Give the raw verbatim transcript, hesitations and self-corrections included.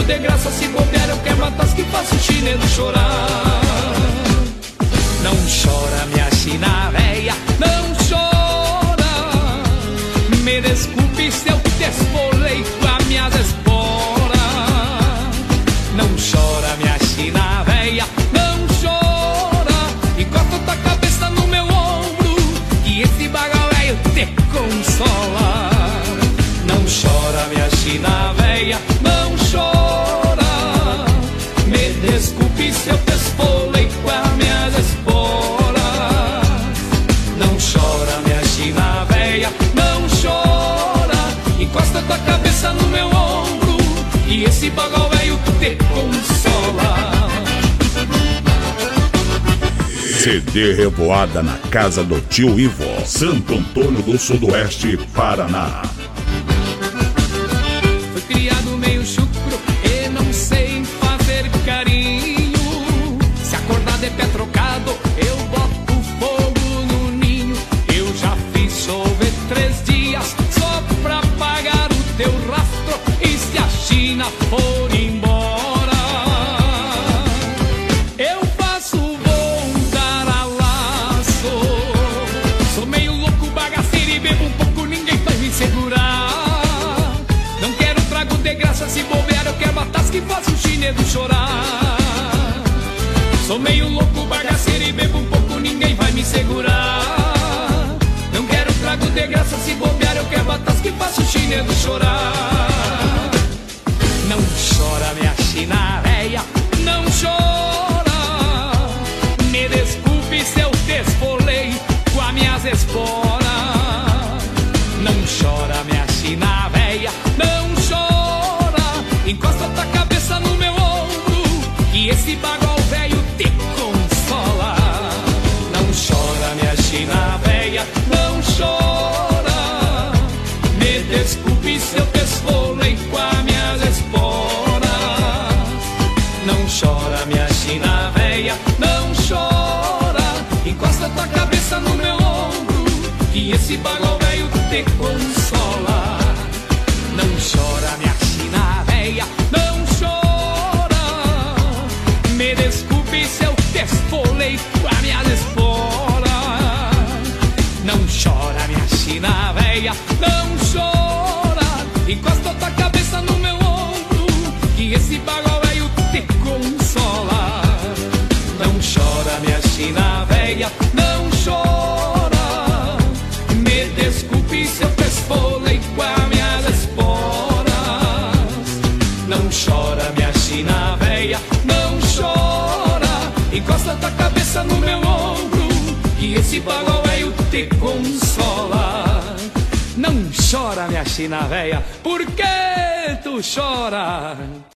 de graça, se bobear eu quero matar os que faço o chinelo chorar. Não chora minha china véia, não chora. Me desculpe se eu te esfolei com as minhas esporas. Não chora minha china véia, não chora. Encosta tua cabeça no meu ombro, que esse bagal velho te consola. Não chora minha china véia, não chora. Me desculpe se eu te esfolei com as minhas esporas. Não chora minha china véia, não chora. Encosta tua cabeça no meu ombro, e esse bagal velho te consola. C D Revoada na casa do tio Ivo, Santo Antônio do Sudoeste, Paraná. Fui criado meio chucro e não sei fazer carinho. Se acordar de pé trocado, eu boto fogo no ninho. Eu já fiz chover três dias só pra pagar o teu rastro. E se a China for embora, eu faço voo taralaço. Sou meio louco, bagaceiro e bebo um pouco, ninguém vai me segurar. Não quero trago de graça, se bobear eu quero batas que faço o chinelo chorar. Sou meio louco, bagaceiro e bebo um pouco, ninguém vai me segurar. Não quero trago de graça, se bobear eu quero batas que faço o chinelo chorar. Não chora minha china véia, não chora. Me desculpe se eu te esfolei com as minhas esporas. Não chora minha china véia, não chora. Encosta tua cabeça no meu ombro, que esse bagol velho te consola. Não chora minha china véia, não chora. Me desculpe se eu te esfolei com as minhas esporas. Não chora minha china véia, não chora. Encosta tua cabeça no meu ombro, que esse bagol velho te consola. Não chora minha china véia, não chora. Me desculpe se eu te esfolei com as minhas esporas. Não chora minha china véia, não chora. Encosta tua cabeça no meu ombro, que esse bagol velho te consola. Não chora minha china véia, não chora. Me desculpe se eu te esfolei com as minhas esporas. Não chora minha china véia, não chora. Encosta tua cabeça no meu ombro, que esse bagol velho te consola. Não chora minha china véia, por que tu chora?